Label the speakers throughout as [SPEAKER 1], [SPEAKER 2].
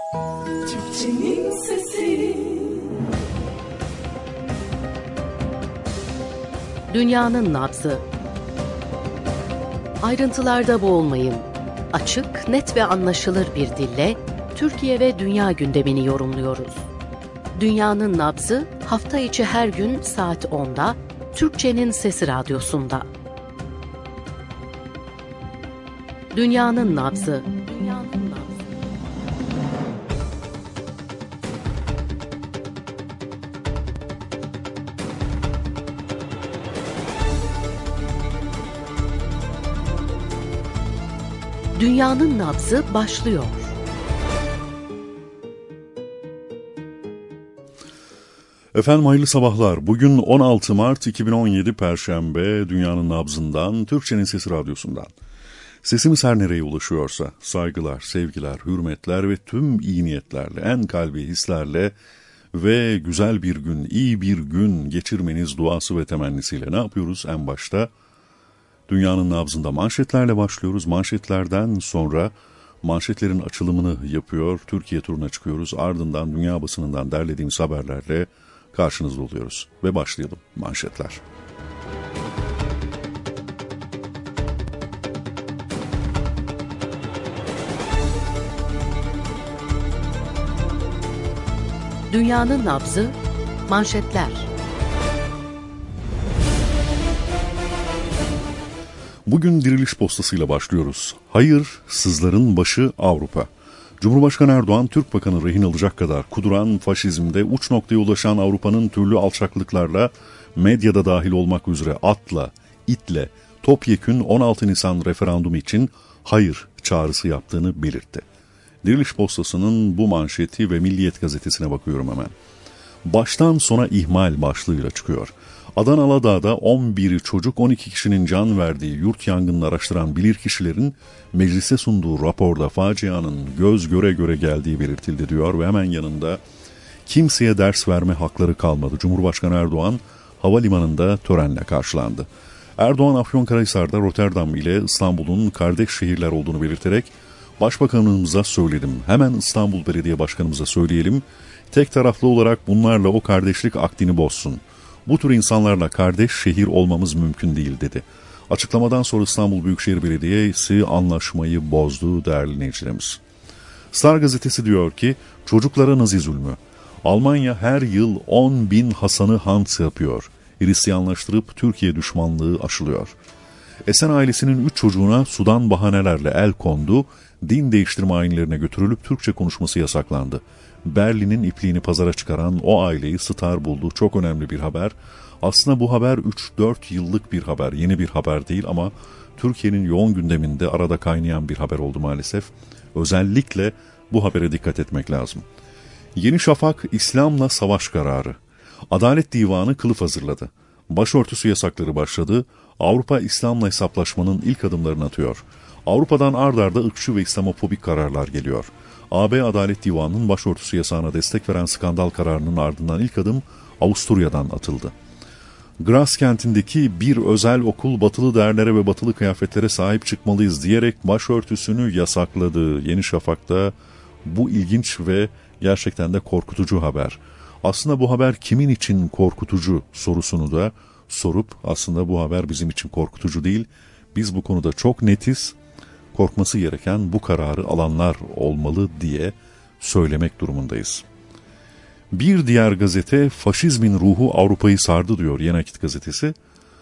[SPEAKER 1] Türkçenin sesi.
[SPEAKER 2] Dünyanın nabzı. Ayrıntılarda boğulmayın. Açık, net ve anlaşılır bir dille Türkiye ve dünya gündemini yorumluyoruz. Dünyanın nabzı hafta içi her gün saat 10'da Türkçenin Sesi Radyosu'nda. Dünyanın nabzı. Dünyanın nabzı başlıyor.
[SPEAKER 3] Efendim hayırlı sabahlar. Bugün 16 Mart 2017 Perşembe. Dünyanın nabzından, Türkçenin Sesi Radyosu'ndan. Sesimiz her nereye ulaşıyorsa saygılar, sevgiler, hürmetler ve tüm iyi niyetlerle, en kalbi hislerle ve güzel bir gün, iyi bir gün geçirmeniz duası ve temennisiyle ne yapıyoruz en başta? Dünyanın nabzında manşetlerle başlıyoruz. Manşetlerden sonra manşetlerin açılımını yapıyor. Türkiye turuna çıkıyoruz. Ardından dünya basınından derlediğimiz haberlerle karşınızda oluyoruz. Ve başlayalım manşetler.
[SPEAKER 2] Dünyanın nabzı, manşetler.
[SPEAKER 3] Bugün diriliş postasıyla başlıyoruz. Hayır, sızların başı Avrupa. Cumhurbaşkanı Erdoğan, Türk Bakanı rehin alacak kadar kuduran faşizmde uç noktaya ulaşan Avrupa'nın türlü alçaklıklarla, medyada dahil olmak üzere atla, itle, topyekün 16 Nisan referandumu için hayır çağrısı yaptığını belirtti. Diriliş postasının bu manşeti ve Milliyet gazetesine bakıyorum hemen. Baştan sona ihmal başlığıyla çıkıyor. Adana Aladağ'da 11 çocuk 12 kişinin can verdiği yurt yangınını araştıran bilirkişilerin meclise sunduğu raporda facianın göz göre göre geldiği belirtildi diyor ve hemen yanında kimseye ders verme hakları kalmadı. Cumhurbaşkanı Erdoğan havalimanında törenle karşılandı. Erdoğan Afyonkarahisar'da Rotterdam ile İstanbul'un kardeş şehirler olduğunu belirterek Başbakanımıza söyledim, hemen İstanbul Belediye Başkanımıza söyleyelim, tek taraflı olarak bunlarla o kardeşlik akdini bozsun. Bu tür insanlarla kardeş şehir olmamız mümkün değil dedi. Açıklamadan sonra İstanbul Büyükşehir Belediyesi anlaşmayı bozdu değerli dinleyicilerimiz. Star gazetesi diyor ki çocuklara Nazi zulmü. Almanya her yıl 10.000 Hasan'ı Hans yapıyor. Hristiyanlaştırıp Türkiye düşmanlığı aşılıyor. Esen ailesinin 3 çocuğuna Sudan bahanelerle el kondu. Din değiştirme ayinlerine götürülüp Türkçe konuşması yasaklandı. Berlin'in ipliğini pazara çıkaran o aileyi Star buldu. Çok önemli bir haber. Aslında bu haber 3-4 yıllık bir haber. Yeni bir haber değil ama Türkiye'nin yoğun gündeminde arada kaynayan bir haber oldu maalesef. Özellikle bu habere dikkat etmek lazım. Yeni Şafak, İslam'la savaş kararı. Adalet Divanı kılıf hazırladı. Başörtüsü yasakları başladı. Avrupa İslam'la hesaplaşmanın ilk adımlarını atıyor. Avrupa'dan ard arda ırkçı ve İslamofobik kararlar geliyor. AB Adalet Divanı'nın başörtüsü yasağına destek veren skandal kararının ardından ilk adım Avusturya'dan atıldı. Graz kentindeki bir özel okul batılı değerlere ve batılı kıyafetlere sahip çıkmalıyız diyerek başörtüsünü yasakladı. Yeni Şafak'ta bu ilginç ve gerçekten de korkutucu haber. Aslında bu haber kimin için korkutucu sorusunu da sorup aslında bu haber bizim için korkutucu değil. Biz bu konuda çok netiz. Korkması gereken bu kararı alanlar olmalı diye söylemek durumundayız. Bir diğer gazete faşizmin ruhu Avrupa'yı sardı diyor Yeni Akit gazetesi.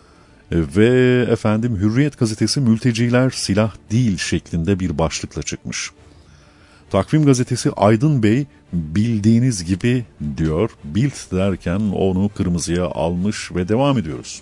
[SPEAKER 3] Ve efendim Hürriyet gazetesi mülteciler silah değil şeklinde bir başlıkla çıkmış. Takvim gazetesi Aydın Bey bildiğiniz gibi diyor. Bild derken onu kırmızıya almış ve devam ediyoruz.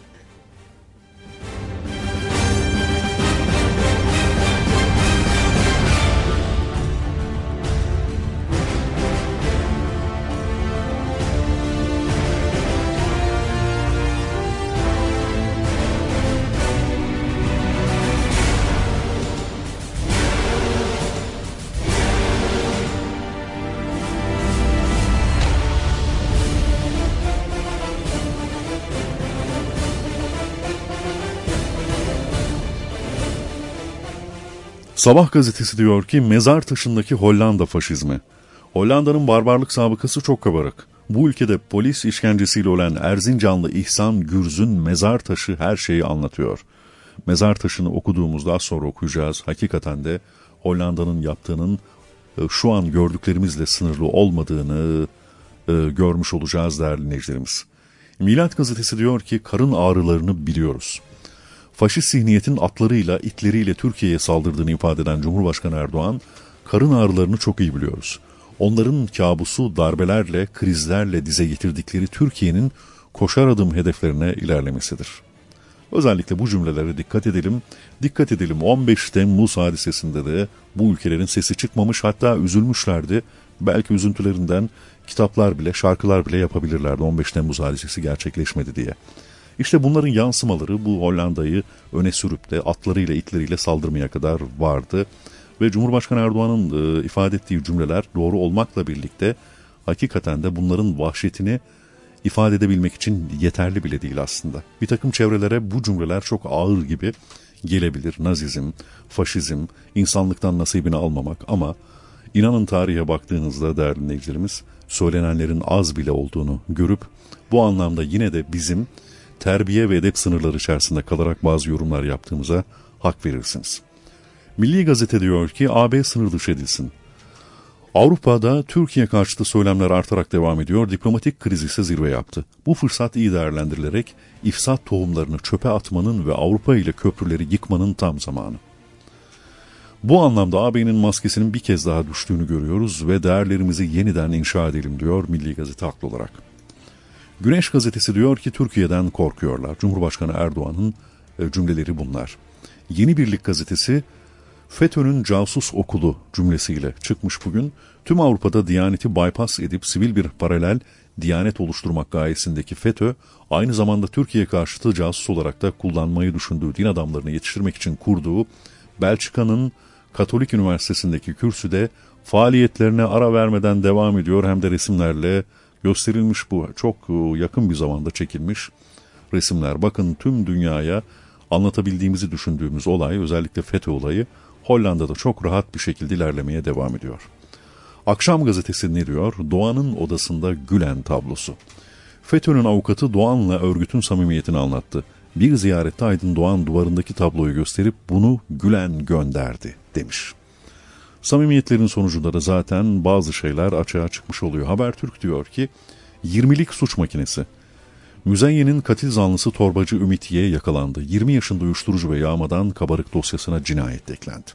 [SPEAKER 3] Sabah gazetesi diyor ki mezar taşındaki Hollanda faşizmi. Hollanda'nın barbarlık sabıkası çok kabarık. Bu ülkede polis işkencesiyle ölen Erzincanlı İhsan Gürz'ün mezar taşı her şeyi anlatıyor. Mezar taşını okuduğumuzda az sonra okuyacağız. Hakikaten de Hollanda'nın yaptığının şu an gördüklerimizle sınırlı olmadığını görmüş olacağız değerli dinleyicilerimiz. Milat gazetesi diyor ki karın ağrılarını biliyoruz. Faşist zihniyetin atlarıyla, itleriyle Türkiye'ye saldırdığını ifade eden Cumhurbaşkanı Erdoğan, karın ağrılarını çok iyi biliyoruz. Onların kabusu darbelerle, krizlerle dize getirdikleri Türkiye'nin koşar adım hedeflerine ilerlemesidir. Özellikle bu cümlelere dikkat edelim. Dikkat edelim 15 Temmuz hadisesinde de bu ülkelerin sesi çıkmamış, hatta üzülmüşlerdi. Belki üzüntülerinden kitaplar bile, şarkılar bile yapabilirlerdi 15 Temmuz hadisesi gerçekleşmedi diye. İşte bunların yansımaları bu Hollanda'yı öne sürüp de atlarıyla itleriyle saldırmaya kadar vardı. Ve Cumhurbaşkanı Erdoğan'ın ifade ettiği cümleler doğru olmakla birlikte hakikaten de bunların vahşetini ifade edebilmek için yeterli bile değil aslında. Bir takım çevrelere bu cümleler çok ağır gibi gelebilir. Nazizm, faşizm, insanlıktan nasibini almamak, ama inanın tarihe baktığınızda değerli dinleyicilerimiz söylenenlerin az bile olduğunu görüp bu anlamda yine de bizim terbiye ve edep sınırları içerisinde kalarak bazı yorumlar yaptığımıza hak verirsiniz. Milli Gazete diyor ki AB sınır dışı edilsin. Avrupa'da Türkiye karşıtı söylemler artarak devam ediyor. Diplomatik kriz ise zirve yaptı. Bu fırsat iyi değerlendirilerek ifsat tohumlarını çöpe atmanın ve Avrupa ile köprüleri yıkmanın tam zamanı. Bu anlamda AB'nin maskesinin bir kez daha düştüğünü görüyoruz ve değerlerimizi yeniden inşa edelim diyor Milli Gazete haklı olarak. Güneş Gazetesi diyor ki Türkiye'den korkuyorlar. Cumhurbaşkanı Erdoğan'ın cümleleri bunlar. Yeni Birlik Gazetesi FETÖ'nün casus okulu cümlesiyle çıkmış bugün. Tüm Avrupa'da Diyaneti bypass edip sivil bir paralel Diyanet oluşturmak gayesindeki FETÖ, aynı zamanda Türkiye karşıtı casus olarak da kullanmayı düşündüğü din adamlarını yetiştirmek için kurduğu Belçika'nın Katolik Üniversitesi'ndeki kürsüde faaliyetlerine ara vermeden devam ediyor. Hem de resimlerle gösterilmiş, bu çok yakın bir zamanda çekilmiş resimler. Bakın, tüm dünyaya anlatabildiğimizi düşündüğümüz olay, özellikle FETÖ olayı Hollanda'da çok rahat bir şekilde ilerlemeye devam ediyor. Akşam gazetesi ne diyor? Doğan'ın odasında Gülen tablosu. FETÖ'nün avukatı Doğan'la örgütün samimiyetini anlattı. Bir ziyarette Aydın Doğan duvarındaki tabloyu gösterip bunu Gülen gönderdi demiş. Samimiyetlerin sonucunda da zaten bazı şeyler açığa çıkmış oluyor. Habertürk diyor ki 20'lik suç makinesi. Müzeyyen'in katil zanlısı torbacı Ümit Y yakalandı. 20 yaşında uyuşturucu ve yağmadan kabarık dosyasına cinayet eklendi.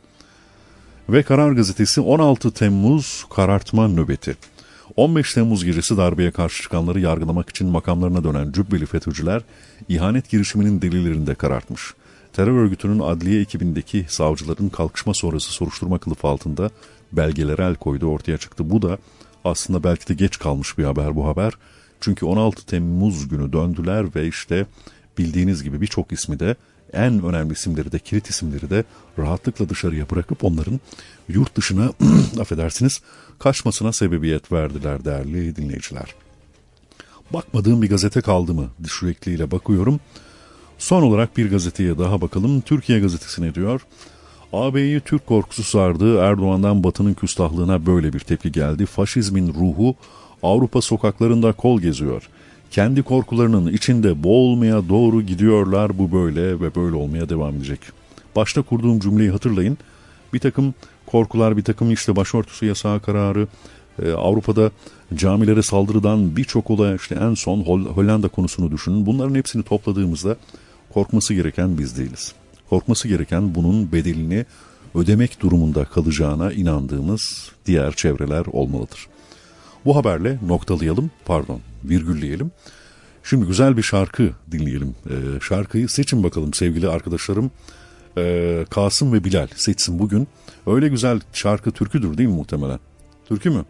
[SPEAKER 3] Ve Karar Gazetesi 16 Temmuz karartma nöbeti. 15 Temmuz gecesi darbeye karşı çıkanları yargılamak için makamlarına dönen cübbeli FETÖ'cüler ihanet girişiminin delillerini de karartmış. Terör örgütünün adliye ekibindeki savcıların kalkışma sonrası soruşturma kılıfı altında belgelere el koyduğu ortaya çıktı. Bu da aslında belki de geç kalmış bir haber bu haber. Çünkü 16 Temmuz günü döndüler ve işte bildiğiniz gibi birçok ismi de, en önemli isimleri de, kilit isimleri de rahatlıkla dışarıya bırakıp onların yurt dışına affedersiniz kaçmasına sebebiyet verdiler değerli dinleyiciler. Bakmadığım bir gazete kaldı mı? Sürekliyle bakıyorum. Son olarak bir gazeteye daha bakalım. Türkiye Gazetesi ne diyor? AB'yi Türk korkusu sardı. Erdoğan'dan Batı'nın küstahlığına böyle bir tepki geldi. Faşizmin ruhu Avrupa sokaklarında kol geziyor. Kendi korkularının içinde boğulmaya doğru gidiyorlar. Bu böyle ve böyle olmaya devam edecek. Başta kurduğum cümleyi hatırlayın. Bir takım korkular, bir takım işte başörtüsü yasağı kararı, Avrupa'da camilere saldırıdan birçok olay, işte en son Hollanda konusunu düşünün. Bunların hepsini topladığımızda korkması gereken biz değiliz. Korkması gereken bunun bedelini ödemek durumunda kalacağına inandığımız diğer çevreler olmalıdır. Bu haberle noktalayalım, virgülleyelim. Şimdi güzel bir şarkı dinleyelim. Şarkıyı seçin bakalım sevgili arkadaşlarım. Kasım ve Bilal seçsin bugün. Öyle güzel şarkı, türküdür değil mi muhtemelen? Türkü mü?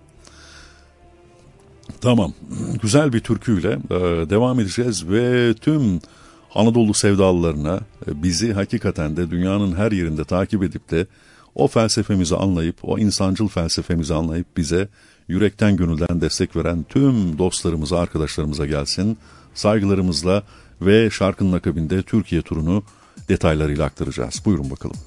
[SPEAKER 3] Tamam. Güzel bir türküyle devam edeceğiz ve tüm Anadolu sevdalılarına, bizi hakikaten de dünyanın her yerinde takip edip de o felsefemizi anlayıp, o insancıl felsefemizi anlayıp bize yürekten gönülden destek veren tüm dostlarımıza, arkadaşlarımıza gelsin. Saygılarımızla ve şarkının akabinde Türkiye turunu detaylarıyla aktaracağız. Buyurun bakalım.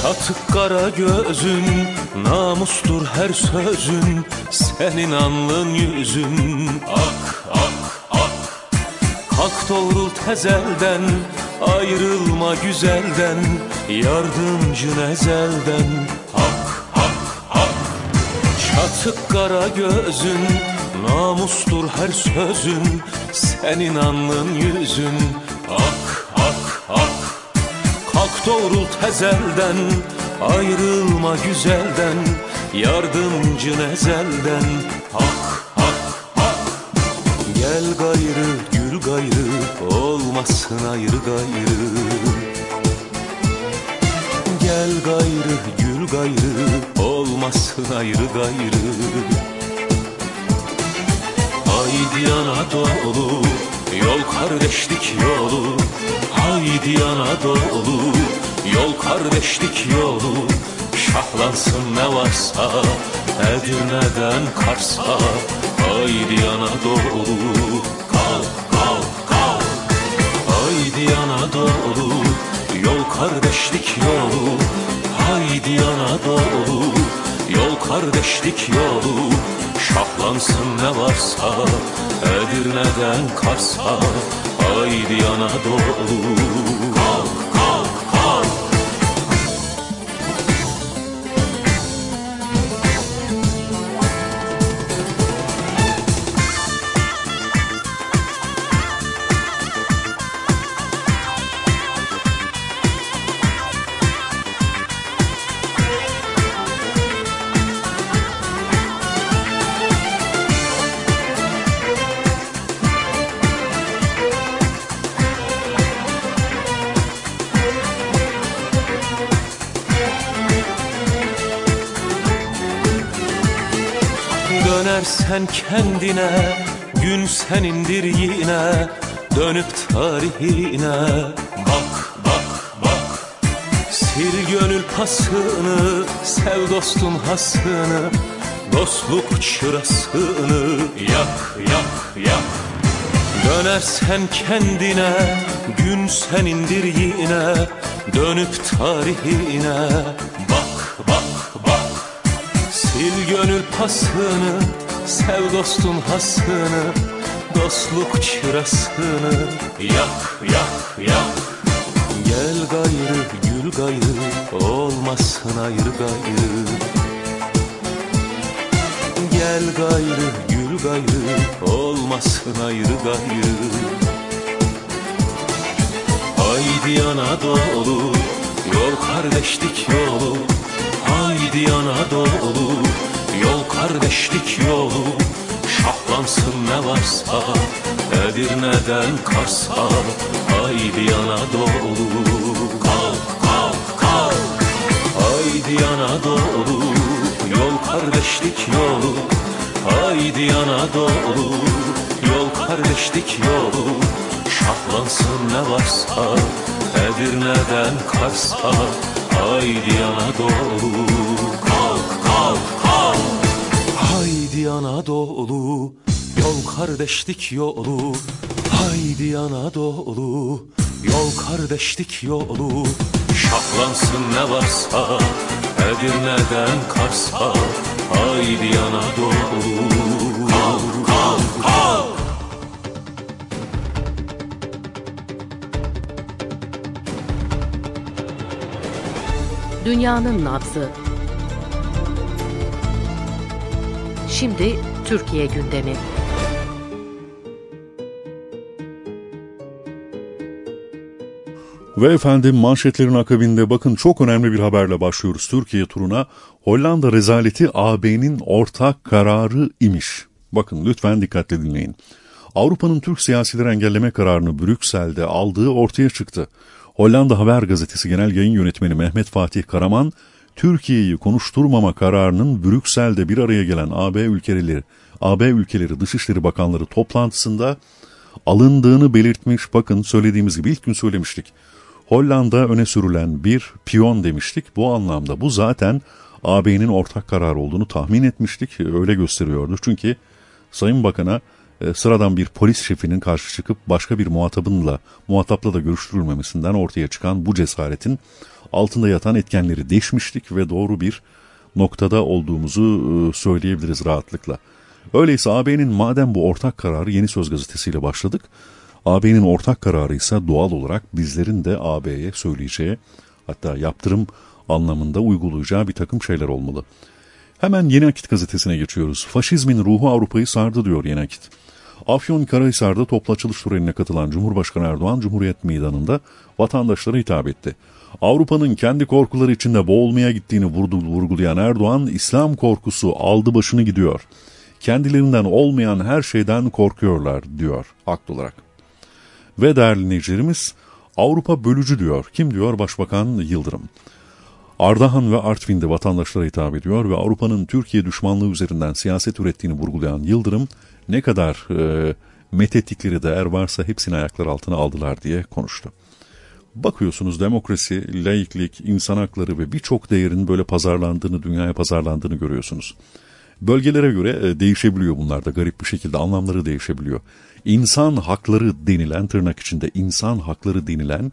[SPEAKER 1] Çatık kara gözün, namustur her sözün, senin alnın yüzün ak ak ak. Kalk doğrul tezelden, ayrılma güzelden, yardımcın ezelden hak hak hak. Çatık kara gözün, namustur her sözün, senin alnın yüzün ak ak ak. Kalk doğrul tezelden, ayrılma güzelden, yardımcın ezelden hak hak hak. Gel gayrı gül gayrı, olmasın ayrı gayrı. Gel gayrı gül gayrı, olmasın ayrı gayrı. Haydi Anadolu, yol kardeşlik yolu. Haydi Anadolu, yol kardeşlik yolu. Şahlansın ne varsa, Edirne'den Kars'a. Haydi Anadolu, kalk kalk kalk. Haydi Anadolu, yol kardeşlik yolu. Haydi Anadolu, yol kardeşlik yolu. Şahlansın ne varsa, Edirne'den Kars'a. Haydi Anadolu, kalk kalk kalk. Dönersen kendine, gün senindir yine. Dönüp tarihine bak bak bak. Sil gönül pasını, sev dostun hasını. Dostluk çırasını yak yak yak. Dönersen kendine, gün senindir yine. Dönüp tarihine bak bak bak. Sil gönül pasını, sev dostun hasını. Dostluk çırasını yak yak yak. Gel gayrı gül gayrı, olmasın ayrı gayrı. Gel gayrı gül gayrı, olmasın ayrı gayrı. Haydi Anadolu, yol kardeşlik yolu. Haydi Anadolu, yol kardeşlik yolu. Şahlansın ne varsa, Edirne'den Kars'a. Haydi Anadolu, kalk kalk kalk. Haydi Anadolu, yol kardeşlik yolu. Haydi Anadolu, yol kardeşlik yolu. Şahlansın ne varsa, Edirne'den Kars'a. Haydi Anadolu, kalk kalk kalk. Haydi Anadolu, yol kardeşlik yolu. Haydi Anadolu, yol kardeşlik yolu. Şahlansın ne varsa, Edirne'den Kars'a. Haydi Anadolu, kalk kalk kalk.
[SPEAKER 2] Dünyanın nabzı. Şimdi Türkiye gündemi.
[SPEAKER 3] Ve efendim manşetlerin akabinde bakın çok önemli bir haberle başlıyoruz Türkiye turuna. Hollanda rezaleti AB'nin ortak kararı imiş. Bakın lütfen dikkatle dinleyin. Avrupa'nın Türk siyasileri engelleme kararını Brüksel'de aldığı ortaya çıktı. Hollanda Haber Gazetesi Genel Yayın Yönetmeni Mehmet Fatih Karaman, Türkiye'yi konuşturmama kararının Brüksel'de bir araya gelen AB ülkeleri Dışişleri Bakanları toplantısında alındığını belirtmiş. Bakın söylediğimiz gibi ilk gün söylemiştik. Hollanda öne sürülen bir piyon demiştik. Bu anlamda bu zaten AB'nin ortak karar olduğunu tahmin etmiştik. Öyle gösteriyordu. Çünkü Sayın Bakan'a sıradan bir polis şefinin karşı çıkıp başka bir muhatapla da görüştürülmemesinden ortaya çıkan bu cesaretin altında yatan etkenleri deşmiştik ve doğru bir noktada olduğumuzu söyleyebiliriz rahatlıkla. Öyleyse AB'nin madem bu ortak kararı Yeni Söz gazetesiyle başladık, AB'nin ortak kararı ise doğal olarak bizlerin de AB'ye söyleyeceği, hatta yaptırım anlamında uygulayacağı bir takım şeyler olmalı. Hemen Yeni Akit gazetesine geçiyoruz. Faşizmin ruhu Avrupa'yı sardı diyor Yeni Akit. Afyonkarahisar'da toplu açılış törenine katılan Cumhurbaşkanı Erdoğan, Cumhuriyet Meydanı'nda vatandaşlara hitap etti. Avrupa'nın kendi korkuları içinde boğulmaya gittiğini vurgulayan Erdoğan, İslam korkusu aldı başını gidiyor. Kendilerinden olmayan her şeyden korkuyorlar diyor haklı olarak. Ve değerli dinleyicilerimiz, Avrupa bölücü diyor. Kim diyor? Başbakan Yıldırım. Ardahan ve Artvin'de vatandaşlara hitap ediyor ve Avrupa'nın Türkiye düşmanlığı üzerinden siyaset ürettiğini vurgulayan Yıldırım, ne kadar methettikleri değer varsa hepsini ayaklar altına aldılar diye konuştu. Bakıyorsunuz demokrasi, laiklik, insan hakları ve birçok değerin böyle pazarlandığını, dünyaya pazarlandığını görüyorsunuz. Bölgelere göre değişebiliyor bunlar da, garip bir şekilde anlamları değişebiliyor. İnsan hakları denilen, tırnak içinde insan hakları denilen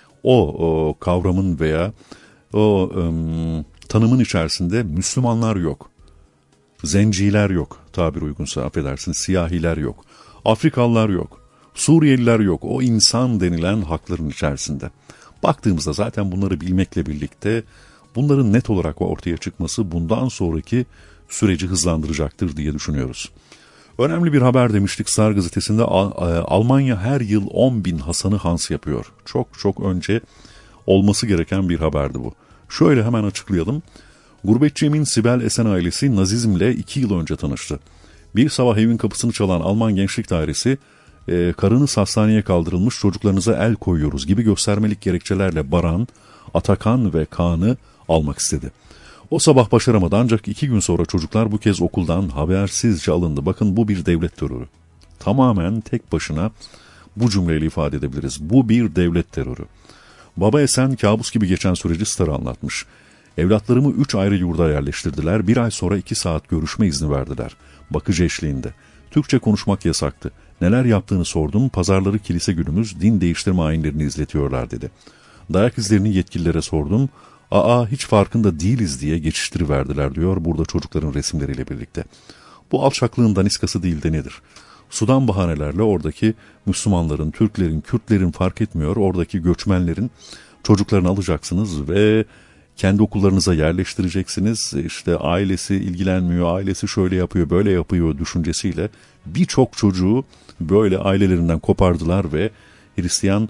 [SPEAKER 3] o kavramın veya o tanımın içerisinde Müslümanlar yok. Zenciler yok, tabir uygunsa affedersiniz, siyahiler yok. Afrikalılar yok. Suriyeliler yok. O insan denilen hakların içerisinde. Baktığımızda zaten bunları bilmekle birlikte bunların net olarak ortaya çıkması bundan sonraki süreci hızlandıracaktır diye düşünüyoruz. Önemli bir haber demiştik Star gazetesinde. Almanya her yıl 10.000 Hasan'ı Hans yapıyor. Çok önce olması gereken bir haberdi bu. Şöyle hemen açıklayalım. Gurbetçi Emin Sibel Esen ailesi Nazizmle 2 yıl önce tanıştı. Bir sabah evin kapısını çalan Alman Gençlik Dairesi, karınız hastaneye kaldırılmış, çocuklarınıza el koyuyoruz gibi göstermelik gerekçelerle Baran, Atakan ve Kaan'ı almak istedi. O sabah başaramadı ancak 2 gün sonra çocuklar bu kez okuldan habersizce alındı. Bakın, bu bir devlet terörü. Tamamen tek başına bu cümleyle ifade edebiliriz. Bu bir devlet terörü. Baba Esen kabus gibi geçen süreci Star'a anlatmış. Evlatlarımı 3 ayrı yurda yerleştirdiler. 1 ay sonra 2 saat görüşme izni verdiler. Bakıcı eşliğinde. Türkçe konuşmak yasaktı. Neler yaptığını sordum. Pazarları kilise günümüz, din değiştirme ayinlerini izletiyorlar dedi. Dayak izlerini yetkililere sordum. Hiç farkında değiliz diye geçiştiriverdiler diyor burada çocukların resimleriyle birlikte. Bu alçaklığın daniskası değil de nedir? Sudan bahanelerle oradaki Müslümanların, Türklerin, Kürtlerin fark etmiyor. Oradaki göçmenlerin çocuklarını alacaksınız ve kendi okullarınıza yerleştireceksiniz. İşte ailesi ilgilenmiyor, ailesi şöyle yapıyor, böyle yapıyor düşüncesiyle birçok çocuğu böyle ailelerinden kopardılar ve Hristiyan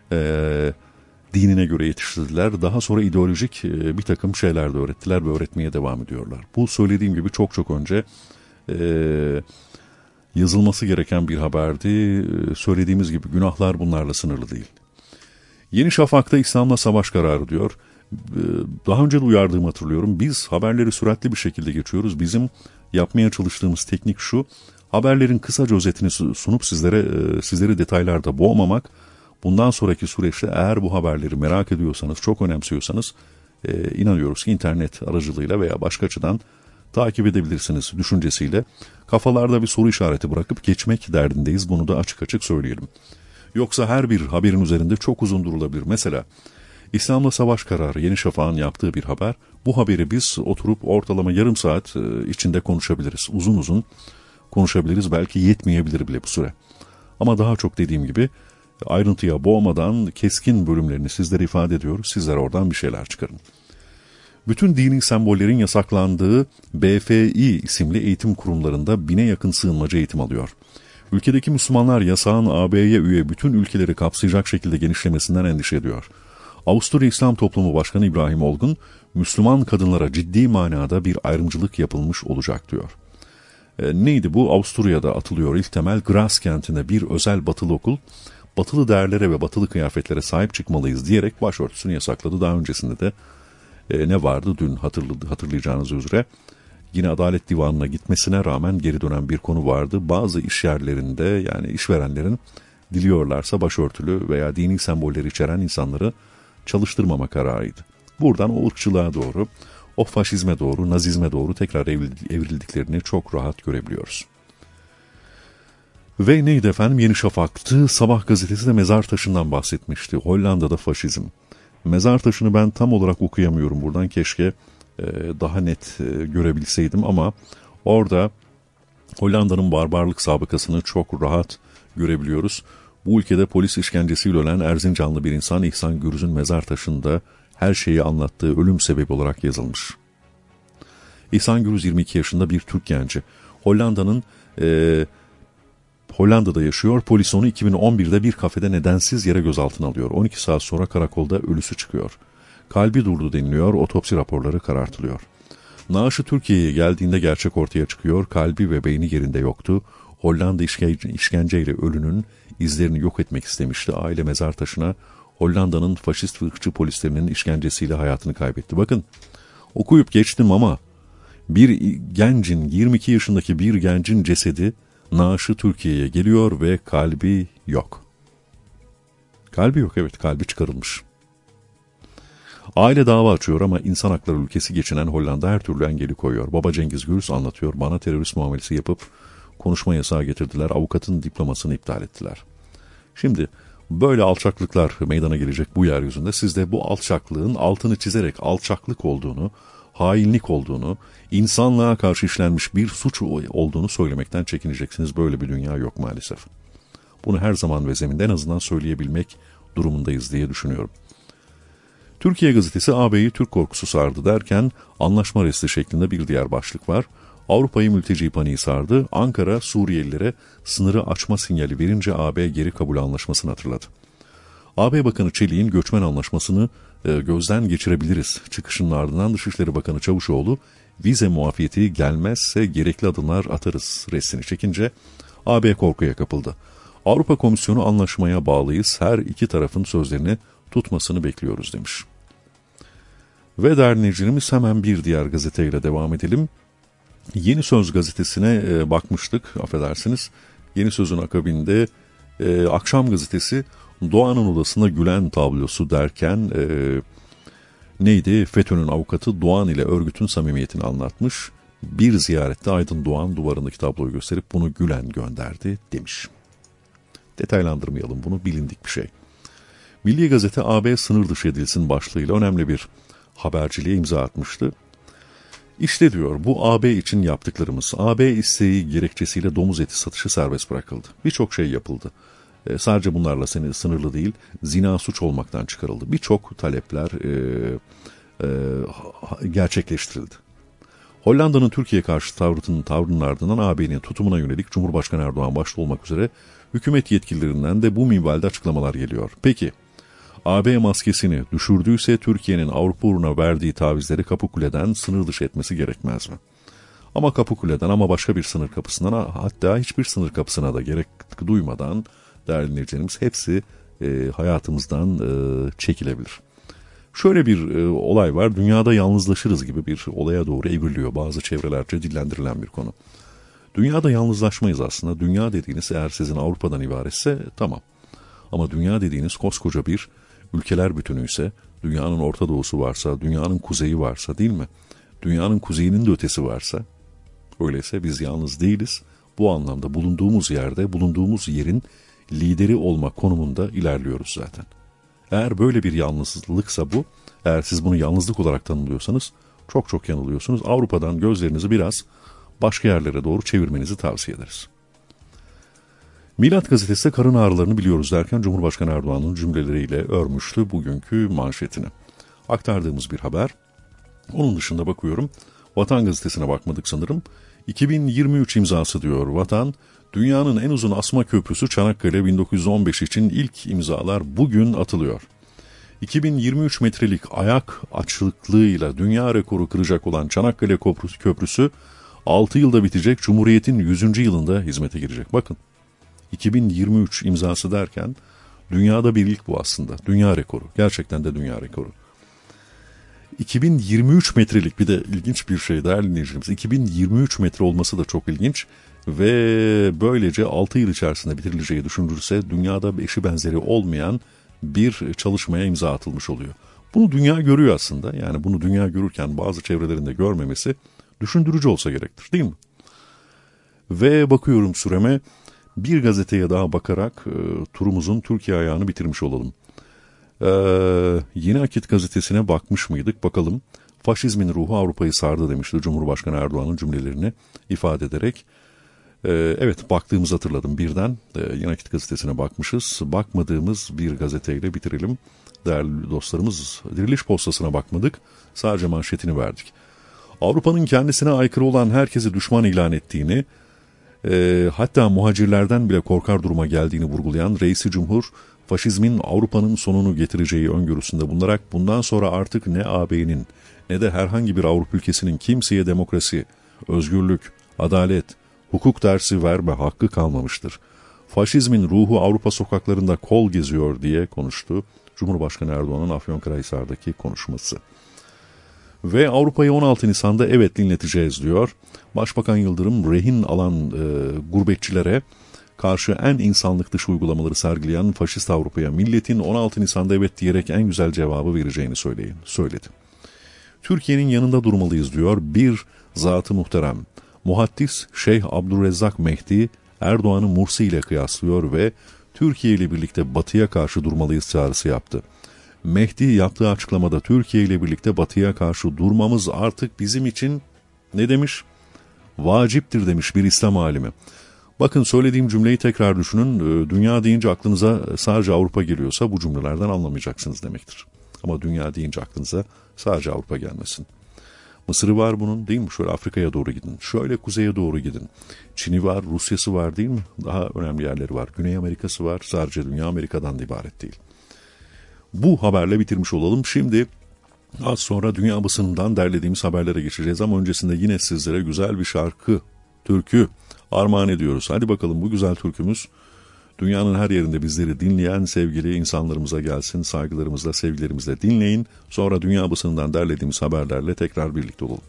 [SPEAKER 3] dinine göre yetiştirdiler. Daha sonra ideolojik bir takım şeyler de öğrettiler ve öğretmeye devam ediyorlar. Bu söylediğim gibi çok önce yazılması gereken bir haberdi. Söylediğimiz gibi günahlar bunlarla sınırlı değil. Yeni Şafak'ta İslam'la savaş kararı diyor. Daha önce de uyardığımı hatırlıyorum. Biz haberleri süratli bir şekilde geçiyoruz. Bizim yapmaya çalıştığımız teknik şu: haberlerin kısaca özetini sunup sizleri detaylarda boğmamak. Bundan sonraki süreçte eğer bu haberleri merak ediyorsanız, çok önemsiyorsanız inanıyoruz ki internet aracılığıyla veya başka açıdan takip edebilirsiniz düşüncesiyle kafalarda bir soru işareti bırakıp geçmek derdindeyiz. Bunu da açık açık söyleyelim. Yoksa her bir haberin üzerinde çok uzun durulabilir. Mesela İslam'la savaş kararı, Yeni Şafak'ın yaptığı bir haber. Bu haberi biz oturup ortalama yarım saat içinde konuşabiliriz. Uzun konuşabiliriz. Belki yetmeyebilir bile bu süre. Ama daha çok dediğim gibi ayrıntıya boğmadan keskin bölümlerini sizlere ifade ediyoruz. Sizler oradan bir şeyler çıkarın. Bütün dini sembollerin yasaklandığı BFİ isimli eğitim kurumlarında 1000'e yakın sığınmacı eğitim alıyor. Ülkedeki Müslümanlar yasağın AB'ye üye bütün ülkeleri kapsayacak şekilde genişlemesinden endişe ediyor. Avusturya İslam Toplumu Başkanı İbrahim Olgun, Müslüman kadınlara ciddi manada bir ayrımcılık yapılmış olacak diyor. Neydi bu? Avusturya'da atılıyor ilk temel. Graz kentinde bir özel batılı okul, batılı değerlere ve batılı kıyafetlere sahip çıkmalıyız diyerek başörtüsünü yasakladı. Daha öncesinde de ne vardı? Dün hatırlayacağınız üzere yine Adalet Divanı'na gitmesine rağmen geri dönen bir konu vardı. Bazı iş yerlerinde, yani işverenlerin diliyorlarsa başörtülü veya dini sembolleri içeren insanları çalıştırmama kararıydı. Buradan o ırkçılığa doğru, o faşizme doğru, nazizme doğru tekrar evrildiklerini çok rahat görebiliyoruz. Ve neydi efendim? Yeni Şafak'tı. Sabah gazetesi de mezar taşından bahsetmişti. Hollanda'da faşizm. Mezar taşını ben tam olarak okuyamıyorum buradan. Keşke daha net görebilseydim ama orada Hollanda'nın barbarlık sabıkasını çok rahat görebiliyoruz. Bu ülkede polis işkencesiyle ölen Erzincanlı bir insan İhsan Gürüz'ün mezar taşında her şeyi anlattığı ölüm sebebi olarak yazılmış. İhsan Gürüz 22 yaşında bir Türk genci. Hollanda'da yaşıyor. Polis onu 2011'de bir kafede nedensiz yere gözaltına alıyor. 12 saat sonra karakolda ölüsü çıkıyor. Kalbi durdu deniliyor, otopsi raporları karartılıyor. Naaşı Türkiye'ye geldiğinde gerçek ortaya çıkıyor. Kalbi ve beyni yerinde yoktu. Hollanda işkenceyle ölünün izlerini yok etmek istemişti. Aile mezar taşına Hollanda'nın faşist ırkçı polislerinin işkencesiyle hayatını kaybetti. Bakın, okuyup geçtim ama bir gencin, 22 yaşındaki bir gencin cesedi, naaşı Türkiye'ye geliyor ve kalbi yok. Kalbi yok, evet, kalbi çıkarılmış. Aile dava açıyor ama insan hakları ülkesi geçinen Hollanda her türlü engeli koyuyor. Baba Cengiz Gürüz anlatıyor, bana terörist muamelesi yapıp konuşma yasağı getirdiler, avukatın diplomasını iptal ettiler. Şimdi böyle alçaklıklar meydana gelecek bu yeryüzünde. Siz de bu alçaklığın altını çizerek alçaklık olduğunu, hainlik olduğunu, insanlığa karşı işlenmiş bir suç olduğunu söylemekten çekineceksiniz. Böyle bir dünya yok maalesef. Bunu her zaman ve zeminde en azından söyleyebilmek durumundayız diye düşünüyorum. Türkiye Gazetesi AB'yi Türk korkusu sardı derken anlaşma resti şeklinde bir diğer başlık var. Avrupa'yı mülteci paniği sardı. Ankara Suriyelilere sınırı açma sinyali verince AB geri kabul anlaşmasını hatırladı. AB Bakanı Çelik'in göçmen anlaşmasını gözden geçirebiliriz çıkışının ardından Dışişleri Bakanı Çavuşoğlu vize muafiyeti gelmezse gerekli adımlar atarız restini çekince AB korkuya kapıldı. Avrupa Komisyonu anlaşmaya bağlıyız, her iki tarafın sözlerini tutmasını bekliyoruz demiş. Ve dinleyicilerimiz hemen bir diğer gazeteyle devam edelim. Yeni Söz gazetesine bakmıştık, affedersiniz. Yeni Söz'ün akabinde Akşam gazetesi Doğan'ın odasında Gülen tablosu derken neydi? FETÖ'nün avukatı Doğan ile örgütün samimiyetini anlatmış. Bir ziyarette Aydın Doğan duvarındaki tabloyu gösterip bunu Gülen gönderdi demiş. Detaylandırmayalım, bunu bilindik bir şey. Milli Gazete AB sınır dışı edilsin başlığıyla önemli bir haberciliğe imza atmıştı. İşte diyor, bu AB için yaptıklarımız. AB isteği gerekçesiyle domuz eti satışı serbest bırakıldı. Birçok şey yapıldı. Sadece bunlarla sınırlı değil, zina suç olmaktan çıkarıldı. Birçok talepler gerçekleştirildi. Hollanda'nın Türkiye karşı tavrının ardından AB'nin tutumuna yönelik Cumhurbaşkanı Erdoğan başta olmak üzere hükümet yetkililerinden de bu minvalde açıklamalar geliyor. Peki, AB maskesini düşürdüyse Türkiye'nin Avrupa uğruna verdiği tavizleri Kapıkule'den sınır dışı etmesi gerekmez mi? Ama Kapıkule'den ama başka bir sınır kapısından, hatta hiçbir sınır kapısına da gerek duymadan değerli dinleyicilerimiz hepsi hayatımızdan çekilebilir. Şöyle bir olay var, dünyada yalnızlaşırız gibi bir olaya doğru evriliyor, bazı çevrelerce dillendirilen bir konu. Dünyada yalnızlaşmayız aslında. Dünya dediğiniz eğer sizin Avrupa'dan ibaretse tamam. Ama dünya dediğiniz koskoca bir ülkeler bütünü ise, dünyanın Orta Doğusu varsa, dünyanın kuzeyi varsa, değil mi? Dünyanın kuzeyinin de ötesi varsa, öyleyse biz yalnız değiliz. Bu anlamda bulunduğumuz yerde, bulunduğumuz yerin lideri olma konumunda ilerliyoruz zaten. Eğer böyle bir yalnızlıksa bu, eğer siz bunu yalnızlık olarak tanımlıyorsanız çok çok yanılıyorsunuz. Avrupa'dan gözlerinizi biraz başka yerlere doğru çevirmenizi tavsiye ederiz. Milat gazetesi karın ağrılarını biliyoruz derken Cumhurbaşkanı Erdoğan'ın cümleleriyle örmüştü bugünkü manşetini. Aktardığımız bir haber. Onun dışında bakıyorum, Vatan gazetesine bakmadık sanırım. 2023 imzası diyor Vatan. Dünyanın en uzun asma köprüsü Çanakkale 1915 için ilk imzalar bugün atılıyor. 2023 metrelik ayak açıklığıyla dünya rekoru kıracak olan Çanakkale Köprüsü 6 yılda bitecek, Cumhuriyet'in 100. yılında hizmete girecek. Bakın, 2023 imzası derken dünyada bir ilk bu aslında. Dünya rekoru. Gerçekten de dünya rekoru. 2023 metrelik bir de ilginç bir şey değerli dinleyicilerimiz. 2023 metre olması da çok ilginç ve böylece 6 yıl içerisinde bitirileceği düşünülürse dünyada eşi benzeri olmayan bir çalışmaya imza atılmış oluyor. Bunu dünya görüyor aslında. Yani bunu dünya görürken bazı çevrelerinde görmemesi düşündürücü olsa gerektir, değil mi? Ve bakıyorum süreme, bir gazeteye daha bakarak turumuzun Türkiye ayağını bitirmiş olalım. Yeni Akit gazetesine bakmış mıydık? Bakalım. Faşizmin ruhu Avrupa'yı sardı demişti Cumhurbaşkanı Erdoğan'ın cümlelerini ifade ederek. Evet, baktığımızı hatırladım birden. Yeni Akit gazetesine bakmışız. Bakmadığımız bir gazeteyle bitirelim. Değerli dostlarımız, Diriliş Postası'na bakmadık. Sadece manşetini verdik. Avrupa'nın kendisine aykırı olan herkesi düşman ilan ettiğini, hatta muhacirlerden bile korkar duruma geldiğini vurgulayan Reis-i Cumhur, faşizmin Avrupa'nın sonunu getireceği öngörüsünde bulunarak bundan sonra artık ne AB'nin ne de herhangi bir Avrupa ülkesinin kimseye demokrasi, özgürlük, adalet, hukuk dersi verme hakkı kalmamıştır. Faşizmin ruhu Avrupa sokaklarında kol geziyor diye konuştu Cumhurbaşkanı Erdoğan'ın Afyonkarahisar'daki konuşması. Ve Avrupa'yı 16 Nisan'da evet dinleteceğiz diyor. Başbakan Yıldırım rehin alan gurbetçilere karşı en insanlık dışı uygulamaları sergileyen faşist Avrupa'ya milletin 16 Nisan'da evet diyerek en güzel cevabı vereceğini söyledi. Türkiye'nin yanında durmalıyız diyor bir zat-ı muhterem. Muhaddis Şeyh Abdurrezzak Mehdi Erdoğan'ı Mursi ile kıyaslıyor ve Türkiye ile birlikte Batı'ya karşı durmalıyız çağrısı yaptı. Mehdi yaptığı açıklamada Türkiye ile birlikte Batı'ya karşı durmamız artık bizim için ne demiş? Vaciptir demiş bir İslam alimi. Bakın, söylediğim cümleyi tekrar düşünün. Dünya deyince aklınıza sadece Avrupa geliyorsa bu cümlelerden anlamayacaksınız demektir. Ama dünya deyince aklınıza sadece Avrupa gelmesin. Mısır'ı var bunun, değil mi? Şöyle Afrika'ya doğru gidin. Şöyle kuzeye doğru gidin. Çin'i var, Rusya'sı var, değil mi? Daha önemli yerleri var. Güney Amerika'sı var. Sadece dünya Amerika'dan da ibaret değil. Bu haberle bitirmiş olalım. Şimdi az sonra dünya basınından derlediğimiz haberlere geçeceğiz. Ama öncesinde yine sizlere güzel bir şarkı, türkü armağan ediyoruz. Hadi bakalım, bu güzel türkümüz dünyanın her yerinde bizleri dinleyen sevgili insanlarımıza gelsin. Saygılarımızla, sevgilerimizle dinleyin. Sonra dünya basınından derlediğimiz haberlerle tekrar birlikte olalım.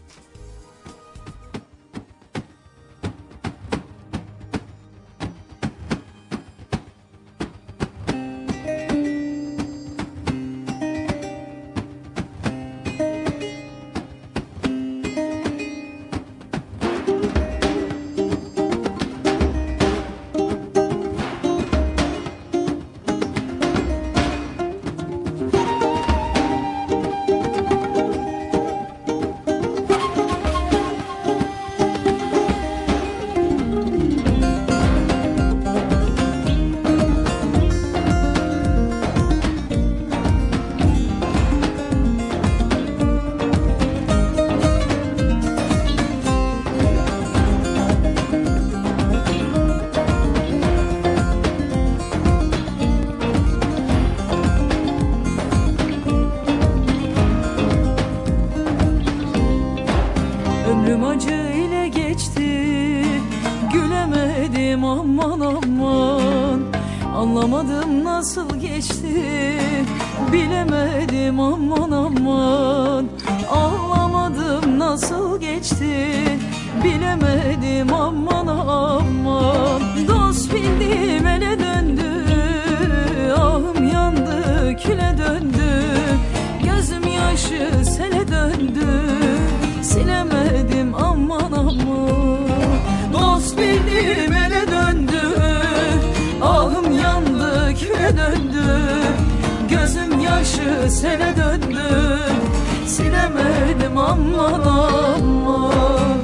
[SPEAKER 4] Anlamadım nasıl geçti, bilemedim aman aman. Ağlamadım nasıl geçti, bilemedim aman aman. Dost bildiğim ele döndü, ahım yandı küle döndü. Gözüm yaşı sele döndü, silemedim aman aman. Dost bildiğim ele döndü, ahım yandı küle döndü. Gözüm yaşı sele döndü, silemedim aman aman.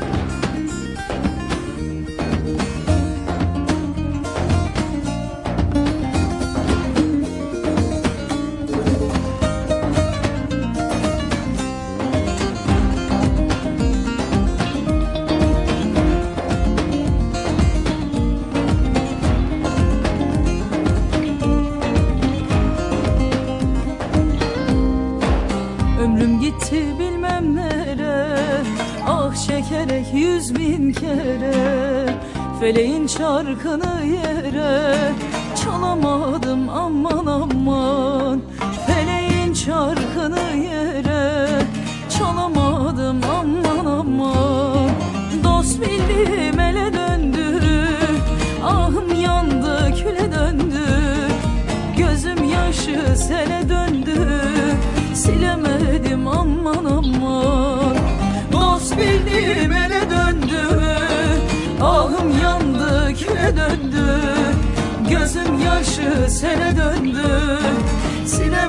[SPEAKER 4] Çekerek 100.000 kere feleğin çarkını yere çalamadım aman aman. Feleğin çarkını yere çalamadım aman aman. Dost bildiğim ele döndü, ahım yandı küle döndü. Gözüm yaşı sele döndü, silemedim aman aman. Dost bildiğim ele döndü, ahım yandı küle döndü. Gözüm yaşı sele döndü, silemedim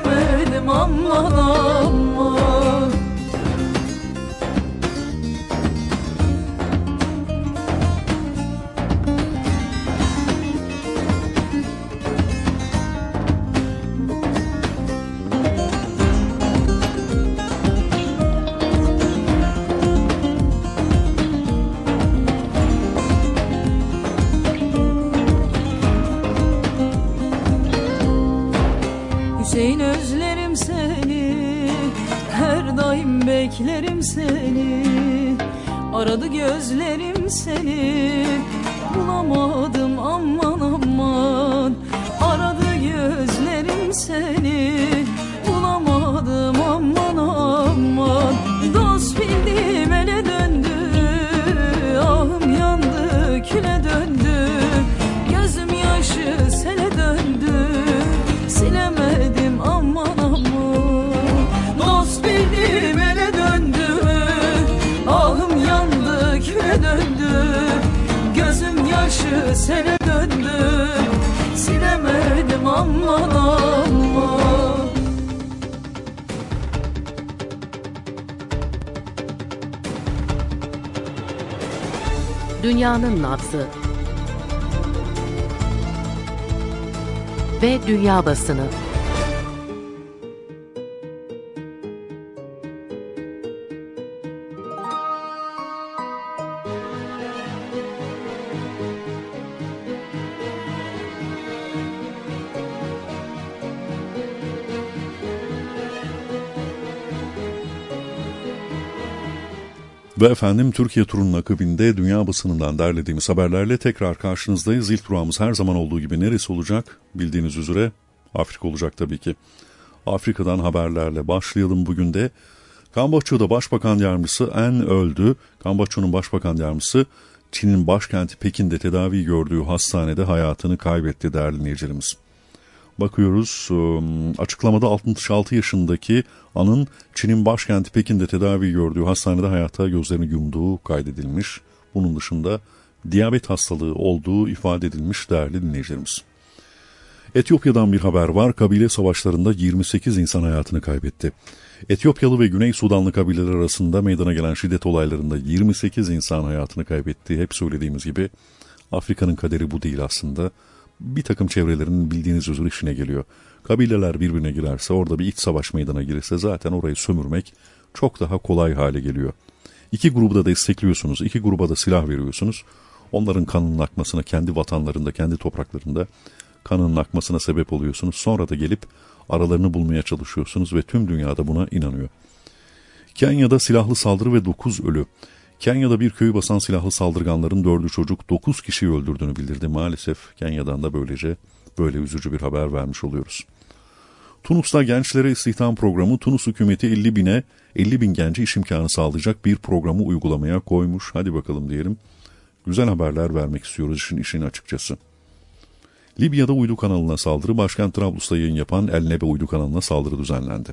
[SPEAKER 4] aman aman. Hüseyin özlerim seni, her daim beklerim seni. Aradı gözlerim seni, bulamadım aman aman. Aradı gözlerim seni, bulamadım aman aman. Dost bildiğim ele döndü, ahım yandı küle döndü. Gözüm yaşı sele döndü, silemedim aman aman. Dost bildiğim ele döndü, ahım yandı küle döndü. Gözüm yaşı sele döndü, silemedim aman aman.
[SPEAKER 2] Dünyanın nabzı ve dünya basını.
[SPEAKER 3] Ve efendim Türkiye turunun akabinde dünya basınından derlediğimiz haberlerle tekrar karşınızdayız. İlk durağımız her zaman olduğu gibi neresi olacak? Bildiğiniz üzere Afrika olacak tabii ki. Afrika'dan haberlerle başlayalım bugün de. Kamboçya'da Başbakan Yardımcısı En öldü. Kamboçya'nın Başbakan Yardımcısı Çin'in başkenti Pekin'de tedavi gördüğü hastanede hayatını kaybetti değerli dinleyicilerimiz. Bakıyoruz açıklamada 66 yaşındaki An'ın Çin'in başkenti Pekin'de tedavi gördüğü hastanede hayata gözlerini yumduğu kaydedilmiş. Bunun dışında diyabet hastalığı olduğu ifade edilmiş değerli dinleyicilerimiz. Etiyopya'dan bir haber var. Kabile savaşlarında 28 insan hayatını kaybetti. Etiyopyalı ve Güney Sudanlı kabileler arasında meydana gelen şiddet olaylarında 28 insan hayatını kaybetti. Hep söylediğimiz gibi Afrika'nın kaderi bu değil aslında. Bir takım çevrelerin bildiğiniz üzere işine geliyor. Kabileler birbirine girerse, orada bir iç savaş meydana gelirse zaten orayı sömürmek çok daha kolay hale geliyor. İki grubu da destekliyorsunuz, iki gruba da silah veriyorsunuz. Onların kanının akmasına, kendi vatanlarında, kendi topraklarında kanının akmasına sebep oluyorsunuz. Sonra da gelip aralarını bulmaya çalışıyorsunuz ve tüm dünyada buna inanıyor. Kenya'da silahlı saldırı ve 9 ölü. Kenya'da bir köyü basan silahlı saldırganların 4'ü çocuk 9 kişiyi öldürdüğünü bildirdi. Maalesef Kenya'dan da böylece böyle üzücü bir haber vermiş oluyoruz. Tunus'ta gençlere istihdam programı, Tunus hükümeti 50 bin gence iş imkanı sağlayacak bir programı uygulamaya koymuş. Hadi bakalım diyelim. Güzel haberler vermek istiyoruz işin açıkçası. Libya'da uydu kanalına saldırı, başkent Trablus'ta yayın yapan El Nebe uydu kanalına saldırı düzenlendi.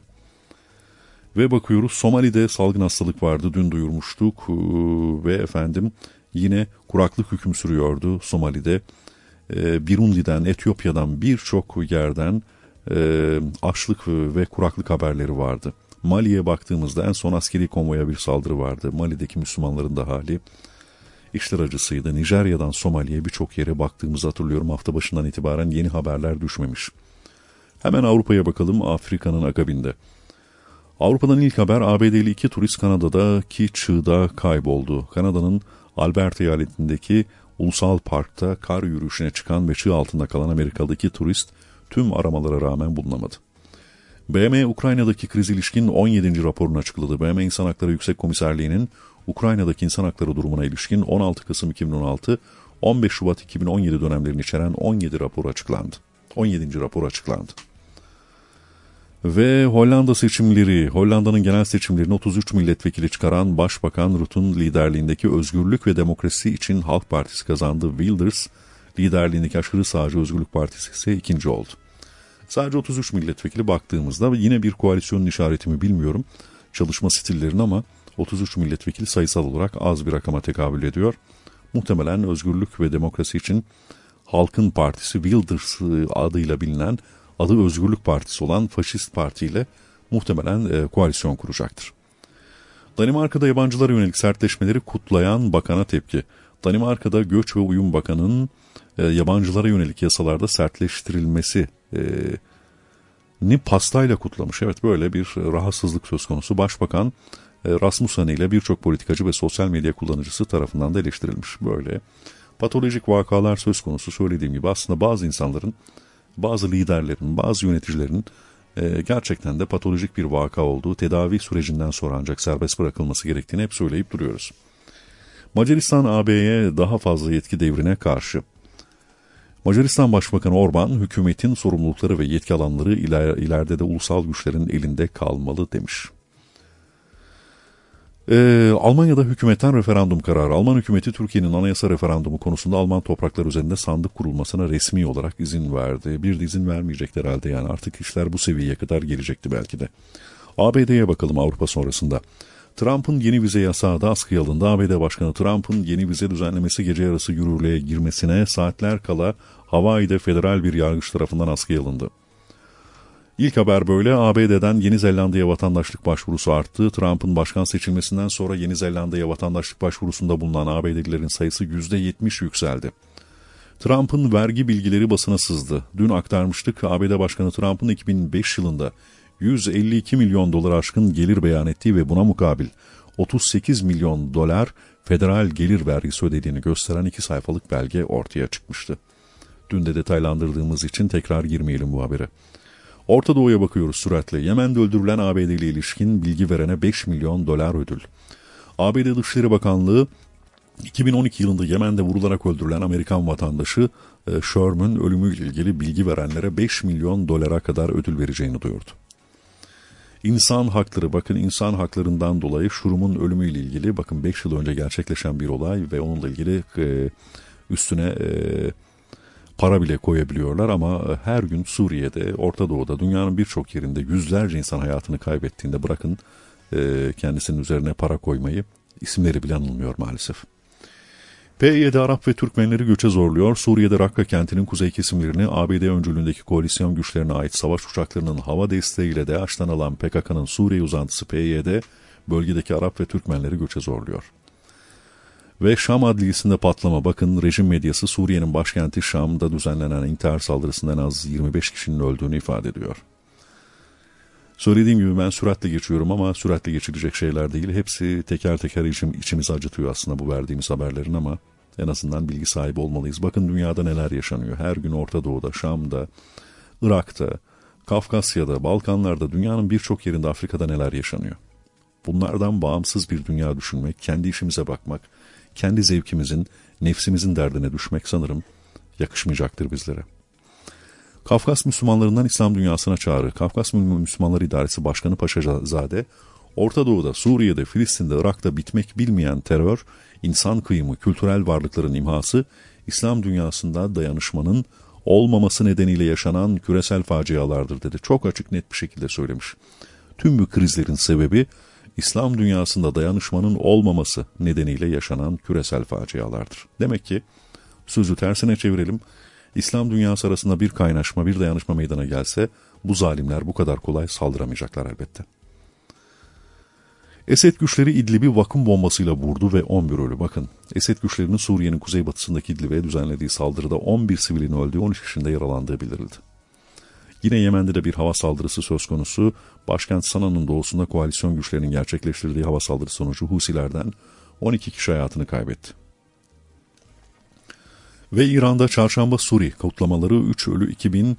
[SPEAKER 3] Ve bakıyoruz Somali'de salgın hastalık vardı, dün duyurmuştuk ve efendim yine kuraklık hüküm sürüyordu Somali'de. Birundi'den, Etiyopya'dan birçok yerden açlık ve kuraklık haberleri vardı. Mali'ye baktığımızda en son askeri konvoya bir saldırı vardı. Mali'deki Müslümanların da hali işler acısıydı. Nijerya'dan Somali'ye birçok yere baktığımızı hatırlıyorum. Hafta başından itibaren yeni haberler düşmemiş. Hemen Avrupa'ya bakalım, Afrika'nın akabinde. Avrupa'dan ilk haber, ABD'li 2 turist Kanada'daki çığda kayboldu. Kanada'nın Alberta eyaletindeki ulusal parkta kar yürüyüşüne çıkan ve çığ altında kalan Amerikalı 2 turist tüm aramalara rağmen bulunamadı. BM Ukrayna'daki kriz ilişkin 17. raporunu açıkladı. BM İnsan Hakları Yüksek Komiserliği'nin Ukrayna'daki insan hakları durumuna ilişkin 16 Kasım 2016, 15 Şubat 2017 dönemlerini içeren 17 rapor açıklandı. 17. rapor açıklandı. Ve Hollanda seçimleri, Hollanda'nın genel seçimlerini 33 milletvekili çıkaran Başbakan Rutte'un liderliğindeki Özgürlük ve Demokrasi için Halk Partisi kazandı. Wilders liderliğindeki Aşırı Sağcı Özgürlük Partisi ise ikinci oldu. Sadece 33 milletvekili baktığımızda yine bir koalisyonun işareti mi bilmiyorum çalışma stillerini, ama 33 milletvekili sayısal olarak az bir rakama tekabül ediyor. Muhtemelen Özgürlük ve Demokrasi için Halkın Partisi, Wilders adıyla bilinen, adı Özgürlük Partisi olan Faşist Parti ile muhtemelen koalisyon kuracaktır. Danimarka'da yabancılara yönelik sertleşmeleri kutlayan bakana tepki. Danimarka'da Göç ve Uyum Bakanı'nın yabancılara yönelik yasalarda sertleştirilmesi ni pastayla kutlamış. Evet, böyle bir rahatsızlık söz konusu. Başbakan Rasmussen ile birçok politikacı ve sosyal medya kullanıcısı tarafından da eleştirilmiş. Böyle patolojik vakalar söz konusu. Söylediğim gibi aslında bazı insanların, bazı liderlerin, bazı yöneticilerin gerçekten de patolojik bir vaka olduğu, tedavi sürecinden sonra ancak serbest bırakılması gerektiğini hep söyleyip duruyoruz. Macaristan AB'ye daha fazla yetki devrine karşı. Macaristan Başbakanı Orban, hükümetin sorumlulukları ve yetki alanları ileride de ulusal güçlerin elinde kalmalı demiş. Almanya'da hükümetten referandum kararı. Alman hükümeti Türkiye'nin anayasa referandumu konusunda Alman toprakları üzerinde sandık kurulmasına resmi olarak izin verdi. Bir de izin vermeyecekler herhalde, yani artık işler bu seviyeye kadar gelecekti belki de. ABD'ye bakalım Avrupa sonrasında. Trump'ın yeni vize yasağı da askıya alındı. ABD Başkanı Trump'ın yeni vize düzenlemesi gece yarısı yürürlüğe girmesine saatler kala Hawaii'de federal bir yargıç tarafından askıya alındı. İlk haber böyle. ABD'den Yeni Zelanda'ya vatandaşlık başvurusu arttı. Trump'ın başkan seçilmesinden sonra Yeni Zelanda'ya vatandaşlık başvurusunda bulunan ABD'lilerin sayısı %70 yükseldi. Trump'ın vergi bilgileri basına sızdı. Dün aktarmıştık. ABD Başkanı Trump'ın 2005 yılında 152 milyon dolar aşkın gelir beyan ettiği ve buna mukabil 38 milyon dolar federal gelir vergisi ödediğini gösteren 2 sayfalık belge ortaya çıkmıştı. Dün de detaylandırdığımız için tekrar girmeyelim bu habere. Orta Doğu'ya bakıyoruz süratle. Yemen'de öldürülen ABD'li ilişkin bilgi verene 5 milyon dolar ödül. ABD Dışişleri Bakanlığı 2012 yılında Yemen'de vurularak öldürülen Amerikan vatandaşı Sherman ölümüyle ilgili bilgi verenlere 5 milyon dolara kadar ödül vereceğini duyurdu. İnsan hakları, bakın insan haklarından dolayı Şurum'un ölümüyle ilgili, bakın 5 yıl önce gerçekleşen bir olay ve onunla ilgili üstüne para bile koyabiliyorlar ama her gün Suriye'de, Orta Doğu'da, dünyanın birçok yerinde yüzlerce insan hayatını kaybettiğinde bırakın kendisinin üzerine para koymayı, isimleri bile anılmıyor maalesef. PYD Arap ve Türkmenleri göçe zorluyor. Suriye'de Rakka kentinin kuzey kesimlerini ABD öncülüğündeki koalisyon güçlerine ait savaş uçaklarının hava desteğiyle DAEŞ'ten alan PKK'nın Suriye uzantısı PYD, bölgedeki Arap ve Türkmenleri göçe zorluyor. Ve Şam Adliyesi'nde patlama. Bakın rejim medyası Suriye'nin başkenti Şam'da düzenlenen intihar saldırısından en az 25 kişinin öldüğünü ifade ediyor. Söylediğim gibi ben süratle geçiyorum ama süratle geçilecek şeyler değil. Hepsi teker teker içimizi acıtıyor aslında bu verdiğimiz haberlerin, ama en azından bilgi sahibi olmalıyız. Bakın dünyada neler yaşanıyor. Her gün Orta Doğu'da, Şam'da, Irak'ta, Kafkasya'da, Balkanlar'da, dünyanın birçok yerinde, Afrika'da neler yaşanıyor. Bunlardan bağımsız bir dünya düşünmek, kendi işimize bakmak, kendi zevkimizin, nefsimizin derdine düşmek sanırım yakışmayacaktır bizlere. Kafkas Müslümanlarından İslam dünyasına çağrı. Kafkas Müslümanları İdaresi Başkanı Paşazade, Orta Doğu'da, Suriye'de, Filistin'de, Irak'ta bitmek bilmeyen terör, insan kıyımı, kültürel varlıkların imhası, İslam dünyasında dayanışmanın olmaması nedeniyle yaşanan küresel facialardır dedi. Çok açık, net bir şekilde söylemiş. Tüm bu krizlerin sebebi İslam dünyasında dayanışmanın olmaması nedeniyle yaşanan küresel facialardır. Demek ki sözü tersine çevirelim. İslam dünyası arasında bir kaynaşma, bir dayanışma meydana gelse bu zalimler bu kadar kolay saldıramayacaklar elbette. Esed güçleri İdlib'i vakum bombasıyla vurdu ve 11 ölü. Bakın, Esed güçlerinin Suriye'nin kuzeybatısındaki İdlib'e düzenlediği saldırıda 11 sivilin öldüğü, 13 kişinin de yaralandığı bildirildi. Yine Yemen'de de bir hava saldırısı söz konusu. Başkent Sana'nın doğusunda koalisyon güçlerinin gerçekleştirdiği hava saldırısı sonucu Husilerden 12 kişi hayatını kaybetti. Ve İran'da Çarşamba Suri kutlamaları 3 ölü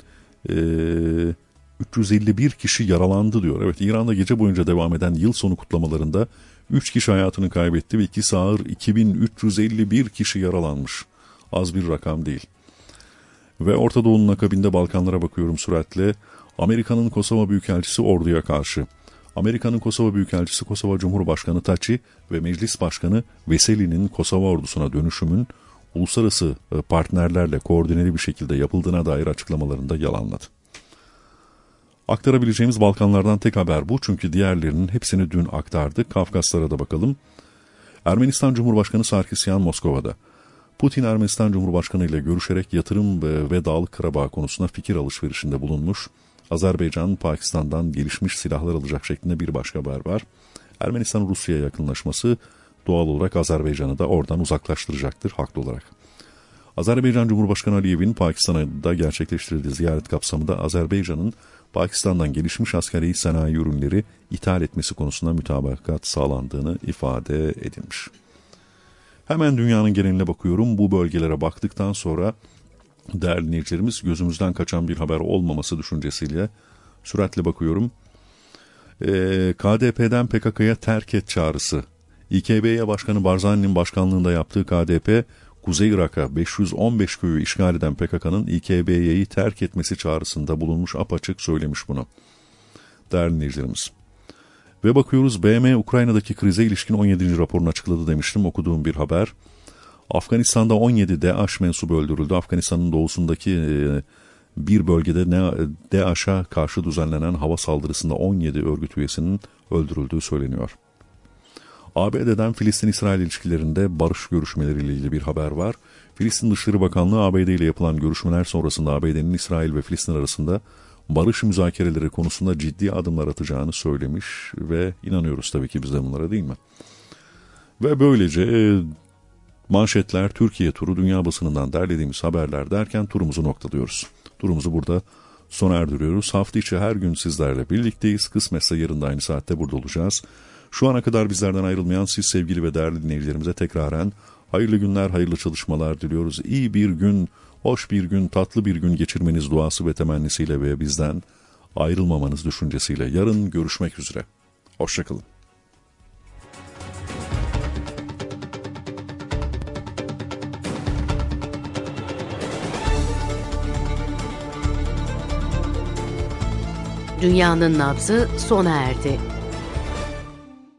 [SPEAKER 3] 351 kişi yaralandı diyor. Evet, İran'da gece boyunca devam eden yıl sonu kutlamalarında 3 kişi hayatını kaybetti ve 2 ağır 2351 kişi yaralanmış. Az bir rakam değil. Ve Orta Doğu'nun akabinde Balkanlara bakıyorum süratle. Amerika'nın Kosova Büyükelçisi orduya karşı. Amerika'nın Kosova Büyükelçisi Kosova Cumhurbaşkanı Taçi ve Meclis Başkanı Veseli'nin Kosova ordusuna dönüşümün uluslararası partnerlerle koordineli bir şekilde yapıldığına dair açıklamalarında yalanladı. Aktarabileceğimiz Balkanlardan tek haber bu, çünkü diğerlerinin hepsini dün aktardık. Kafkaslara da bakalım. Ermenistan Cumhurbaşkanı Sarkisyan Moskova'da. Putin Ermenistan Cumhurbaşkanı ile görüşerek yatırım ve Dağlık Karabağ konusunda fikir alışverişinde bulunmuş. Azerbaycan, Pakistan'dan gelişmiş silahlar alacak şeklinde bir başka haber var. Ermenistan Rusya'ya yakınlaşması doğal olarak Azerbaycan'ı da oradan uzaklaştıracaktır haklı olarak. Azerbaycan Cumhurbaşkanı Aliyev'in Pakistan'a da gerçekleştirdiği ziyaret kapsamında Azerbaycan'ın Pakistan'dan gelişmiş askeri sanayi ürünleri ithal etmesi konusunda mütabakat sağlandığını ifade edilmiş. Hemen dünyanın geneline bakıyorum. Bu bölgelere baktıktan sonra değerli dinleyicilerimiz, gözümüzden kaçan bir haber olmaması düşüncesiyle süratle bakıyorum. KDP'den PKK'ya terk et çağrısı. İKB'ye Başkanı Barzani'nin başkanlığında yaptığı KDP, Kuzey Irak'a 515 köyü işgal eden PKK'nın İKB'yi terk etmesi çağrısında bulunmuş, apaçık söylemiş bunu. Değerli dinleyicilerimiz. Ve bakıyoruz, BM Ukrayna'daki krize ilişkin 17. raporunu açıkladı demiştim, okuduğum bir haber. Afganistan'da 17 DAEŞ mensubu öldürüldü. Afganistan'ın doğusundaki bir bölgede DAEŞ'a karşı düzenlenen hava saldırısında 17 örgüt üyesinin öldürüldüğü söyleniyor. ABD'den Filistin-İsrail ilişkilerinde barış görüşmeleriyle ilgili bir haber var. Filistin Dışişleri Bakanlığı ABD ile yapılan görüşmeler sonrasında ABD'nin İsrail ve Filistin arasında barış müzakereleri konusunda ciddi adımlar atacağını söylemiş ve inanıyoruz tabii ki biz de bunlara, değil mi? Ve böylece manşetler, Türkiye turu, dünya basınından derlediğimiz haberler derken turumuzu noktalıyoruz. Turumuzu burada sona erdiriyoruz. Hafta içi her gün sizlerle birlikteyiz. Kısmetse yarın da aynı saatte burada olacağız. Şu ana kadar bizlerden ayrılmayan siz sevgili ve değerli dinleyicilerimize tekraren hayırlı günler, hayırlı çalışmalar diliyoruz. İyi bir gün, hoş bir gün, tatlı bir gün geçirmeniz duası ve temennisiyle ve bizden ayrılmamanız düşüncesiyle yarın görüşmek üzere. Hoşçakalın.
[SPEAKER 2] Dünyanın nabzı sona erdi.